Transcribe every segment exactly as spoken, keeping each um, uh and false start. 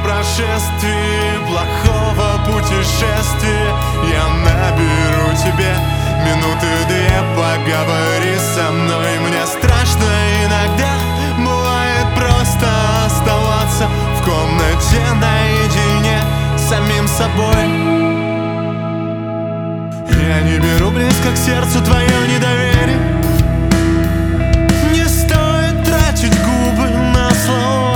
прошествии плохого путешествия я наберу тебе минуты две. Поговори со мной, мне страшно иногда. Бывает просто оставаться в комнате наедине с самим собой. Я не беру близко к сердцу твое недоверие. Не стоит тратить губы на слова.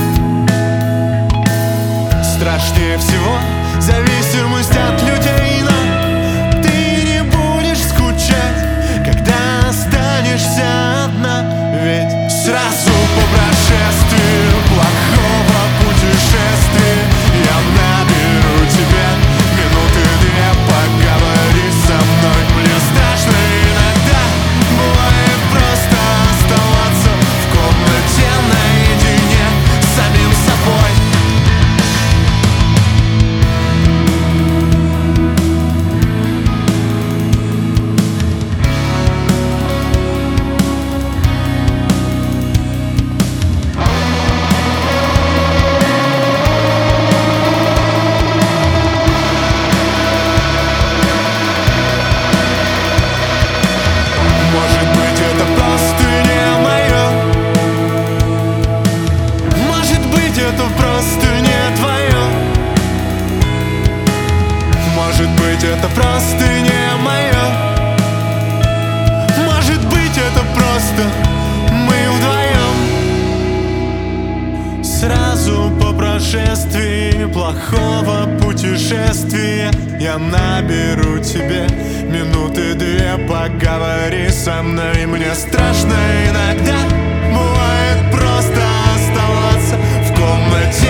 Страшнее всего зависимость от людей, но ты не будешь скучать, когда останешься одна. Ведь сразу по прошествии плохого путешествия я наберу тебя минуты две. Поговори со мной, мне страшно иногда. Бывает просто оставаться в комнате наедине с самим собой. Может быть, это просто не мое. Может быть, это просто мы вдвоем. Сразу по прошествии плохого путешествия я наберу тебе минуты две. Поговори со мной, мне страшно иногда. Бывает просто оставаться в комнате